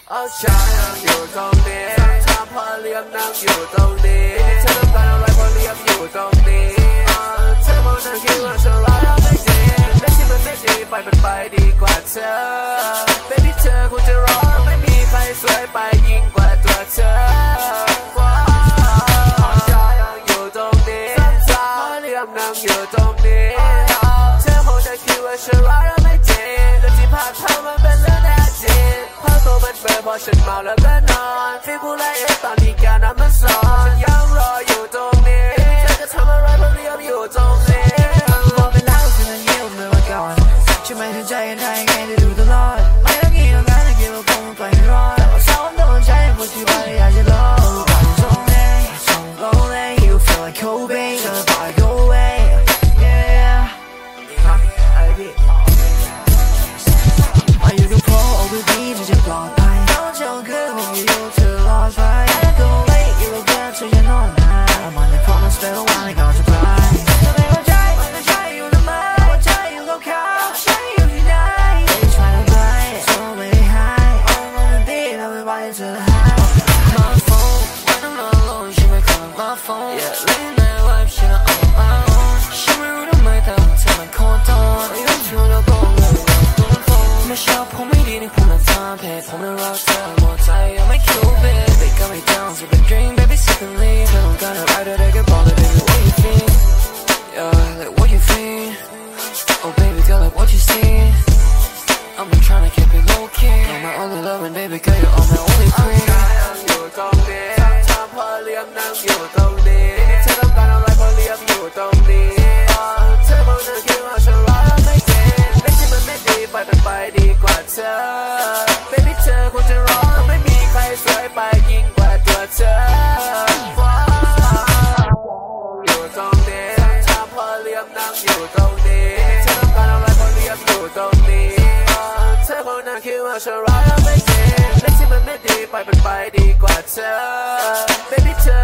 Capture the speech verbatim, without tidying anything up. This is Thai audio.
เอาฉันนั่งอยู่ตรงนี้ถามพอเลี้ยมนั่งอยู่ตรงนี้เธอต้องการอะไรพอเลี้ยมอยู่ตรงนี้เธอมองนั่งคิดว่าฉันรักเราไม่จริงและที่มันไม่ดีไปมันไปดีกว่าเธอ Baby เธอคงจะร้องไม่มีใครสวยไปยิ่งกว่าตัวเธอนั่งอยู่ตรงนี้เธอคงจะคิดว่าฉันรักเราไม่จริงแต่ที่ผ่านเธอมันเป็นเรื่องแน่จริงเพราะตัวมันเบื่อพอฉันเมาแล้วก็นอนฟีลกูไล่เองตอนนี้การน้ำมันสอนฉันยังรออยู่ตรงนี้เธอจะทำอะไรเพราะเลี้ยมอยู่ตรงนี้บอกไปแล้วฉันนั้นเงียบเมื่อวันก่อนฉันไม่เข้าใจยังไงไงได้ดูตลอดไม่ต้องงี้ต้องการให้เกี่ยวกับคงไปไม่รอดแต่ว่าฉันโดนใจเพราะที่บ้านอยากจะรอตรงนี้ส่งลงเลย you feel like Kobe go awayอยู่กับพ่อเอาไปดีมันจะปลอดภัยต้องเจ้าคือผมอยู่เธอรอใช้ก็ไม่อยู่กับเธอเธอจะนอนนานมันในพอมันสเปรย์วันในก่อนจะไปจะไม่เข้าใจไม่ใช่อยู่ทำไมหัวใจอยู่กับเขาใช่อยู่ที่ไหนไม่ใช่อะไรโซ่ไม่ได้หายเอามันดีแล้วไม่ไหวเธอหาย My phone when I'm not alone ฉันไม่ call my phone yeah living my life ฉัน on my own ฉันไม่รู้ทำไมแต่ว่าเธอมันโคตรโดนไม่รู้ช่วยเราบอกเลยไม่ชอบผมไม่ดีในผมน่ะทำเพจผมน่ะรักเธอหมดใจยังไม่คิวเบส They got me down so the drink baby sip and leave เธอต้องการอะไรได้ก็บอกเลย baby what you feel yeah like what you feel oh baby girl like what you see I'm been trying to keep it low key you're my only love and baby girl you're all my only queen นั่งอยู่ตรงนี้ถามพอเลี้ยมนั่งอยู่ตรงนี้เธอต้องการอะไรพอเลี้ยมอยู่ตรงนี้เธอบอกนั่งคิดว่าฉันรักเราไม่จริงและที่มันไม่ดีไปมันไปดีกว่าเธอ Baby เธอคงจะร้องไม่มีใครสวยไปยิ่งกว่าตัวเธออยู่ตรงนี้ถามพอเลี้ยมนั่งอยู่ตรงนี้เธอต้องการอะไรพอเลี้ยมอยู่ตรงนี้เธอคงนั่งคิดว่าฉันรักเราไม่จริงและที่มันไม่ดีไปมันไปดีกว่าเธอ Baby เธอ